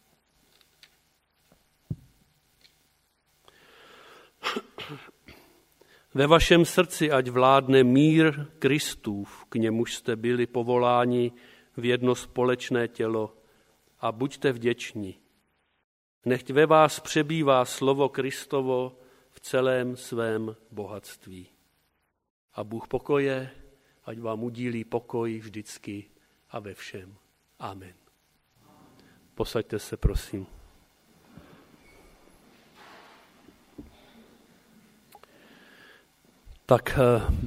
Ve vašem srdci ať vládne mír Kristův, k němuž jste byli povoláni v jedno společné tělo, a buďte vděční. Nechť ve vás přebývá slovo Kristovo v celém svém bohatství. A Bůh pokoje, ať vám udílí pokoj vždycky a ve všem. Amen. Posaďte se, prosím. Tak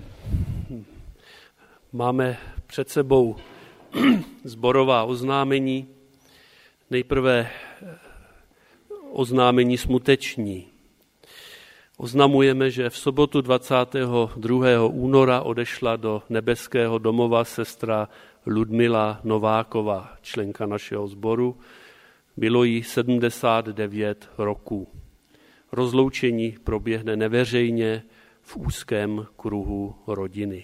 máme před sebou sborová oznámení. Nejprve oznámení smuteční. Oznamujeme, že v sobotu 22. února odešla do nebeského domova sestra Ludmila Nováková, členka našeho sboru. Bylo jí 79 roků. Rozloučení proběhne neveřejně v úzkém kruhu rodiny.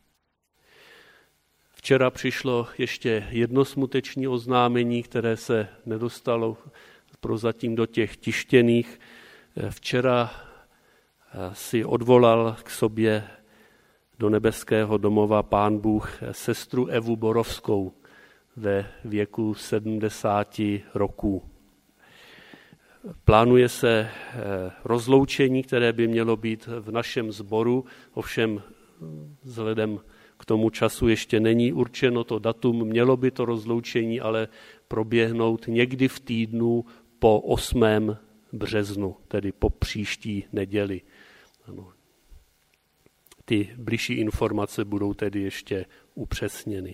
Včera přišlo ještě jedno smuteční oznámení, které se nedostalo prozatím do těch tištěných. Včera si odvolal k sobě do nebeského domova Pán Bůh sestru Evu Borovskou ve věku 70 roků. Plánuje se rozloučení, které by mělo být v našem sboru, ovšem vzhledem k tomu času ještě není určeno to datum, mělo by to rozloučení ale proběhnout někdy v týdnu po 8. březnu, tedy po příští neděli. Ano. Ty bližší informace budou tedy ještě upřesněny.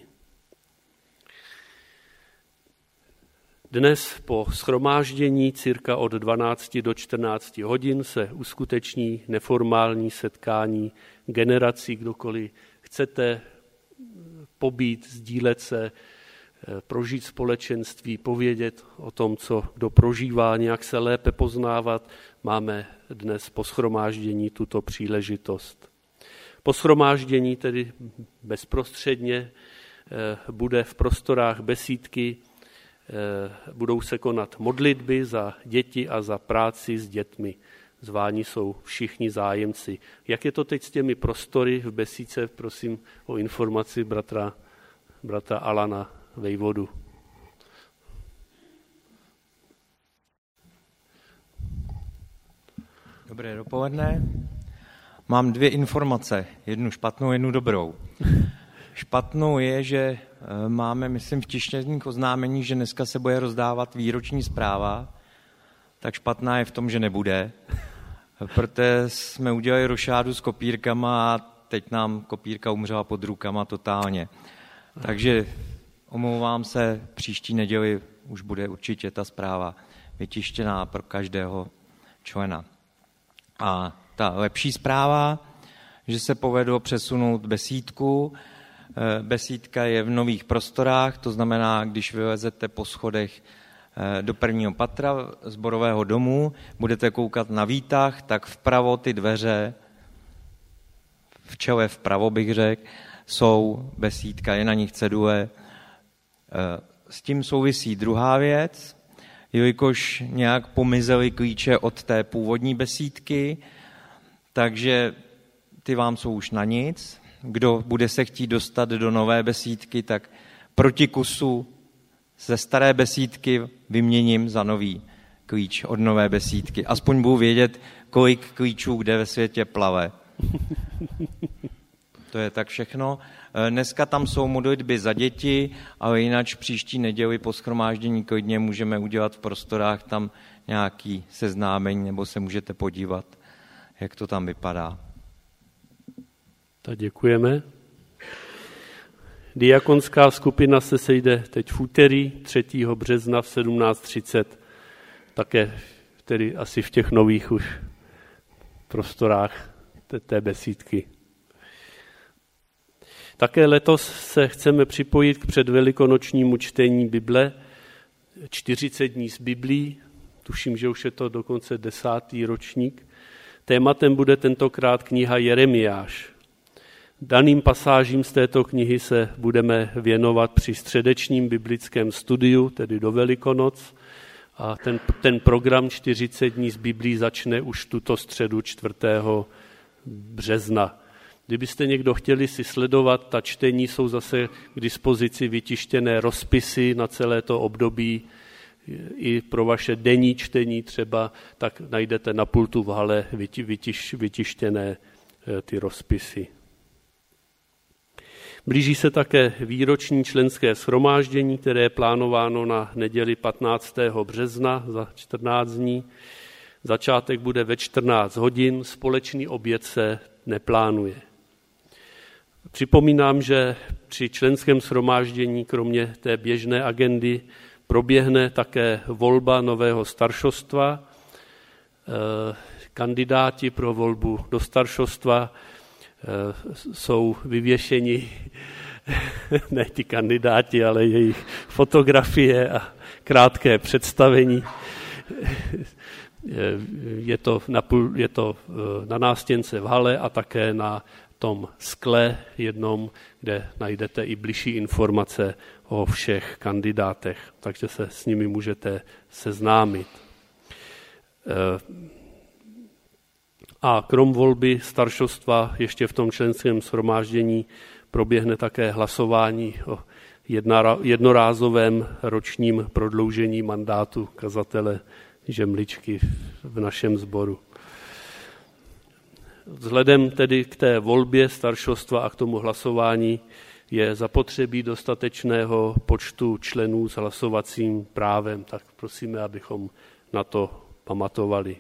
Dnes po shromáždění cirka od 12 do 14 hodin se uskuteční neformální setkání generací, kdokoliv chcete pobít, sdílet se, prožít společenství, povědět o tom, co kdo prožívá, nějak se lépe poznávat. Máme dnes po shromáždění tuto příležitost. Po shromáždění tedy bezprostředně bude v prostorách besídky, budou se konat modlitby za děti a za práci s dětmi. Zváni jsou všichni zájemci. Jak je to teď s těmi prostory v besídce? Prosím o informaci bratra Alana Vejvodu. Dobré dopoledne. Mám 2 informace, jednu špatnou, jednu dobrou. špatnou je, že máme, myslím, v tištěných oznámeních, že dneska se bude rozdávat výroční zpráva, tak špatná je v tom, že nebude, protože jsme udělali rošádu s kopírkama a teď nám kopírka umřela pod rukama totálně. Takže omlouvám se, příští neděli už bude určitě ta zpráva vytištěná pro každého člena. A ta lepší zpráva, že se povedlo přesunout besídku. Besídka je v nových prostorách, to znamená, když vylezete po schodech do prvního patra sborového domu, budete koukat na výtah, tak vpravo ty dveře, v čele vpravo bych řekl, jsou besídka, je na nich cedule. S tím souvisí druhá věc, jelikož nějak pomizely klíče od té původní besídky, takže ty vám jsou už na nic. Kdo bude se chtít dostat do nové besídky, tak proti kusu ze staré besídky vyměním za nový klíč od nové besídky. Aspoň budu vědět, kolik klíčů kde ve světě plave. To je tak všechno. Dneska tam jsou modlitby za děti, ale jinak příští neděli po shromáždění klidně můžeme udělat v prostorách tam nějaký seznámení, nebo se můžete podívat, jak to tam vypadá. Tak děkujeme. Diakonská skupina se sejde teď v úterý 3. března v 17:30, také tedy asi v těch nových už prostorách té besídky. Také letos se chceme připojit k předvelikonočnímu čtení Bible, 40 dní z Biblí, tuším, že už je to dokonce 10. ročník. Tématem bude tentokrát kniha Jeremiáš. Daným pasážím z této knihy se budeme věnovat při středečním biblickém studiu, tedy do Velikonoc. A ten program 40 dní z Biblí začne už tuto středu 4. března. Kdybyste někdo chtěli si sledovat, ta čtení jsou zase k dispozici vytištěné rozpisy na celé to období, i pro vaše denní čtení třeba, tak najdete na pultu v hale vytištěné ty rozpisy. Blíží se také výroční členské shromáždění, které je plánováno na neděli 15. března za 14 dní. Začátek bude ve 14 hodin, společný oběd se neplánuje. Připomínám, že při členském shromáždění kromě té běžné agendy proběhne také volba nového staršostva. Kandidáti pro volbu do staršostva jsou vyvěšeni, ne ti kandidáti, ale jejich fotografie a krátké představení. Je to na nástěnce v hale a také na tom skle jednom, kde najdete i bližší informace o všech kandidátech, takže se s nimi můžete seznámit. A krom volby staršostva ještě v tom členském shromáždění proběhne také hlasování o jednorázovém ročním prodloužení mandátu kazatele Žemličky v našem sboru. Vzhledem tedy k té volbě staršostva a k tomu hlasování je zapotřebí dostatečného počtu členů s hlasovacím právem, tak prosíme, abychom na to pamatovali.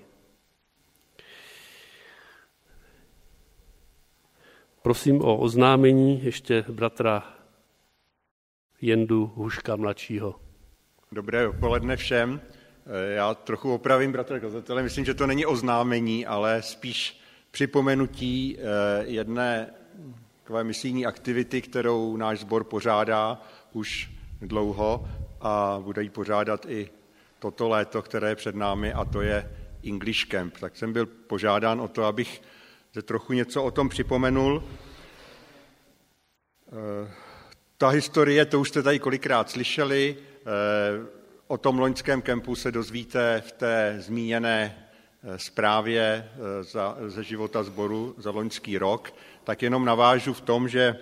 Prosím o oznámení ještě bratra Jendu Huška mladšího. Dobré odpoledne všem. Já trochu opravím bratra kazatele. Myslím, že to není oznámení, ale spíš připomenutí jedné takové misijní aktivity, kterou náš sbor pořádá už dlouho a bude ji pořádat i toto léto, které je před námi, a to je English Camp. Tak jsem byl požádán o to, abych trochu něco o tom připomenul. Ta historie, to už jste tady kolikrát slyšeli, o tom loňském kempu se dozvíte v té zmíněné zprávě ze života sboru za loňský rok, tak jenom navážu v tom, že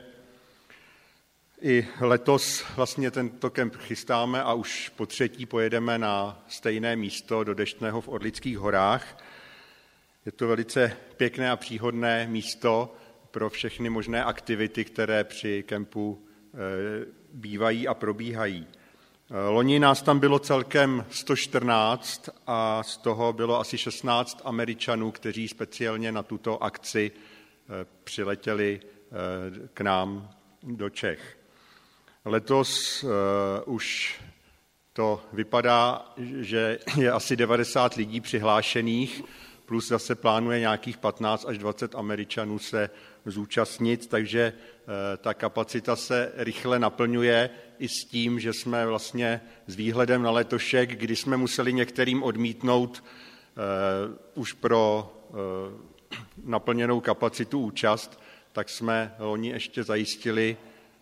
i letos vlastně tento kemp chystáme a už po třetí pojedeme na stejné místo do Deštného v Orlických horách. Je to velice pěkné a příhodné místo pro všechny možné aktivity, které při kempu bývají a probíhají. Loni nás tam bylo celkem 114 a z toho bylo asi 16 Američanů, kteří speciálně na tuto akci přiletěli k nám do Čech. Letos už to vypadá, že je asi 90 lidí přihlášených, plus zase plánuje nějakých 15 až 20 Američanů se zúčastnit, takže ta kapacita se rychle naplňuje i s tím, že jsme vlastně s výhledem na letošek, kdy jsme museli některým odmítnout už pro naplněnou kapacitu účast, tak jsme loni ještě zajistili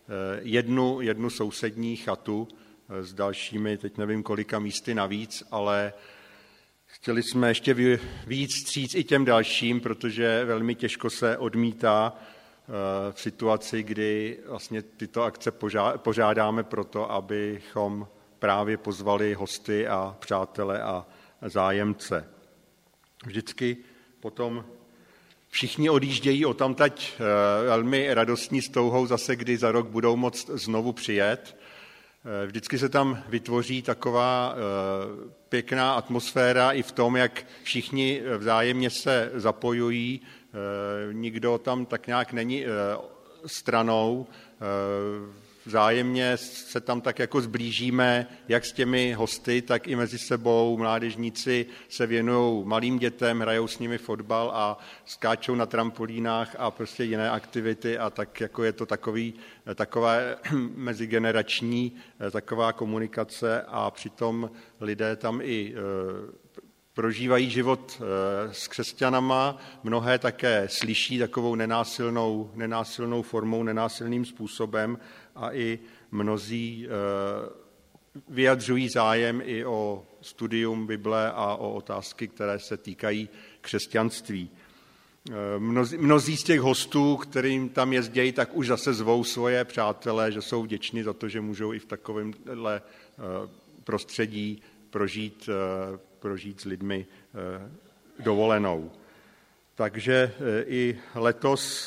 jednu sousední chatu s dalšími, teď nevím kolika místy navíc, ale chtěli jsme ještě víc vstříc i těm dalším, protože velmi těžko se odmítá v situaci, kdy vlastně tyto akce pořádáme proto, abychom právě pozvali hosty a přátele a zájemce. Vždycky potom všichni odjíždějí odtamtať velmi radostní s touhou zase, kdy za rok budou moct znovu přijet. Vždycky se tam vytvoří taková pěkná atmosféra i v tom, jak všichni vzájemně se zapojují, nikdo tam tak nějak není stranou, vzájemně se tam tak jako zblížíme, jak s těmi hosty, tak i mezi sebou. Mládežníci se věnují malým dětem, hrajou s nimi fotbal a skáčou na trampolínách a prostě jiné aktivity a tak jako je to taková mezigenerační taková komunikace a přitom lidé tam i prožívají život s křesťanama, mnohé také slyší takovou nenásilnou formou, nenásilným způsobem a i mnozí vyjadřují zájem i o studium Bible a o otázky, které se týkají křesťanství. Mnozí z těch hostů, kterým tam jezdí, tak už zase zvou svoje přátele, že jsou vděční za to, že můžou i v takovémhle prostředí prožít s lidmi dovolenou. Takže i letos,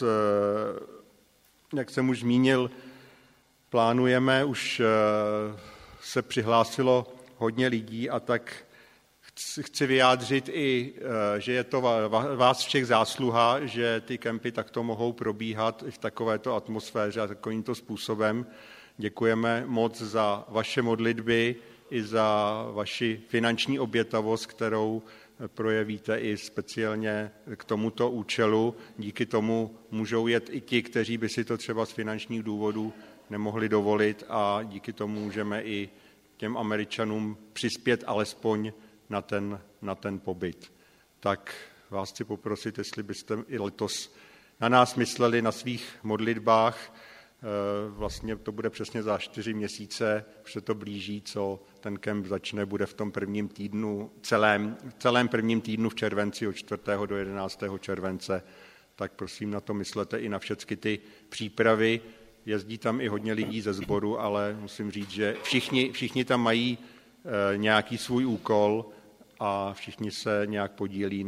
jak jsem už zmínil, plánujeme, už se přihlásilo hodně lidí a tak chci vyjádřit i, že je to vás všech zásluha, že ty kempy takto mohou probíhat v takovéto atmosféře a takovýmto způsobem. Děkujeme moc za vaše modlitby i za vaši finanční obětavost, kterou projevíte i speciálně k tomuto účelu. Díky tomu můžou jet i ti, kteří by si to třeba z finančních důvodů nemohli dovolit a díky tomu můžeme i těm Američanům přispět alespoň na ten pobyt. Tak vás chci poprosit, jestli byste i letos na nás mysleli, na svých modlitbách. Vlastně to bude přesně za 4 měsíce, už se to blíží, co ten kemp začne, bude v tom prvním týdnu, celém prvním týdnu v červenci od 4. do 11. července. Tak prosím na to myslete i na všechny ty přípravy. Jezdí tam i hodně lidí ze sboru, ale musím říct, že všichni tam mají nějaký svůj úkol a všichni se nějak podílí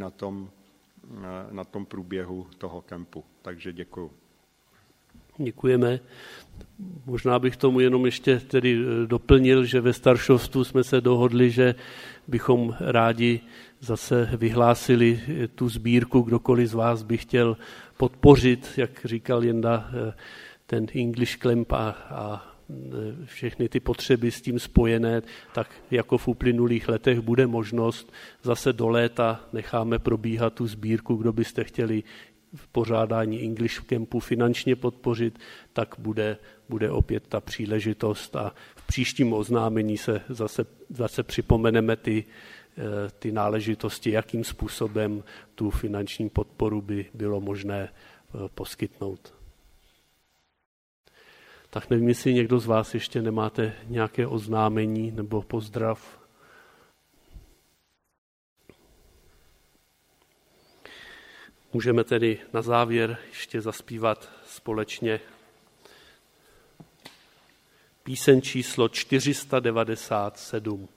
na tom průběhu toho kempu. Takže děkuju. Děkujeme. Možná bych tomu jenom ještě tedy doplnil, že ve staršovstvu jsme se dohodli, že bychom rádi zase vyhlásili tu sbírku, kdokoliv z vás by chtěl podpořit, jak říkal Jenda, ten English Camp a všechny ty potřeby s tím spojené, tak jako v uplynulých letech bude možnost zase do léta necháme probíhat tu sbírku, kdo byste chtěli v pořádání English Campu finančně podpořit, tak bude opět ta příležitost a v příštím oznámení se zase připomeneme ty náležitosti, jakým způsobem tu finanční podporu by bylo možné poskytnout. Tak nevím, jestli někdo z vás ještě nemáte nějaké oznámení nebo pozdrav. Můžeme tedy na závěr ještě zaspívat společně píseň číslo 497.